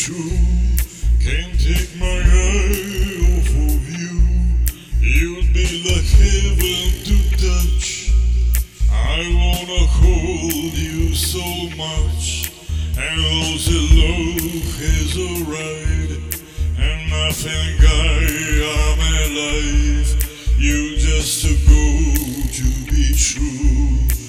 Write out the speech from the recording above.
true. Can't take my eye off of you. You'd be like heaven to touch. I wanna hold you so much, and lose your love is alright. And I think I am alive. You just too good to be true.